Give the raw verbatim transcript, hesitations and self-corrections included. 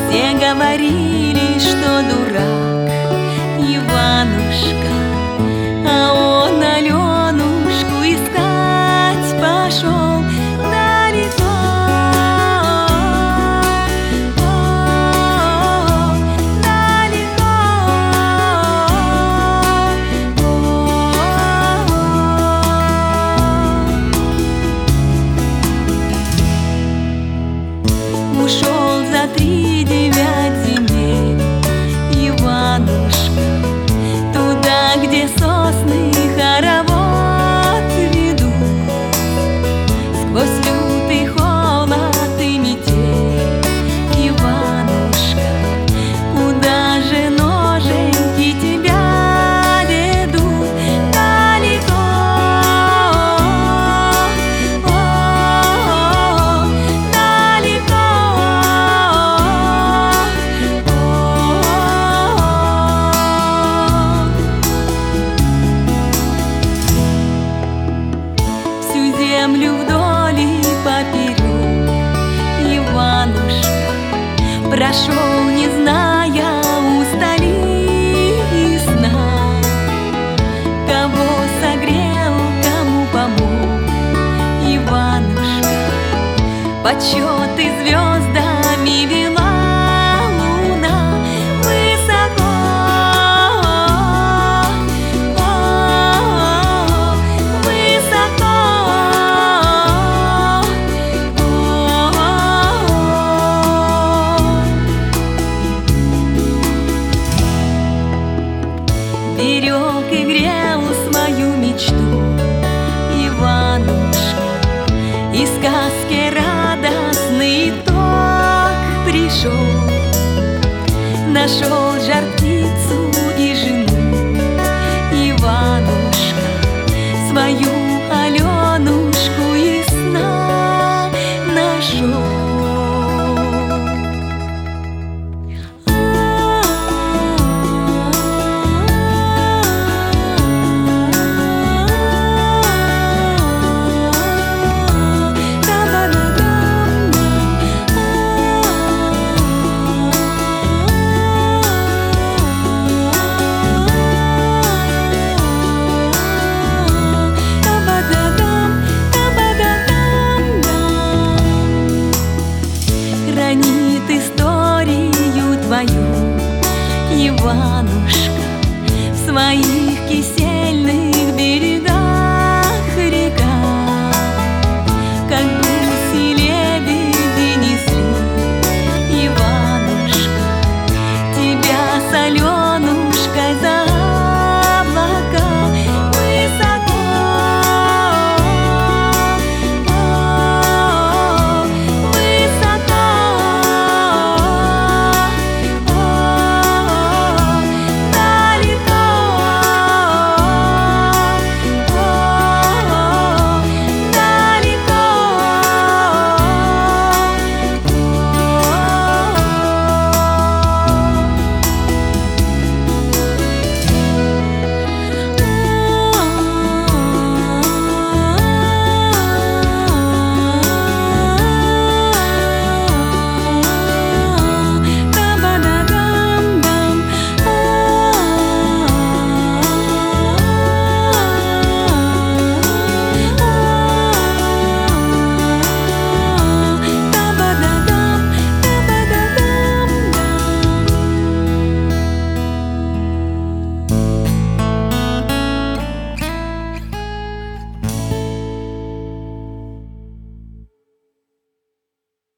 Все говорили, что дурак Иванушка, а он Аленушку искать пошел далеко. О, далеко. О, ушел за три девять земель Иванушка, туда, где сосны хоровод ведут. Сквозь лютый холод и метель, Иванушка, куда же ноженьки тебя ведут? Далеко. О, далеко. Всю землю вдоль и поперек Иванушка прошел, не зная устали и сна. Кого согрел, кому помог Иванушка, почеты звездами вела луна высоко. О, высоко. Берег и грел свою мечту Иванушка, и сказки радостный итог пришел. Нашел жар птицу и жену Иванушка, свою Аленушку из сна нашел. Хранит историю твою Иванушка в своих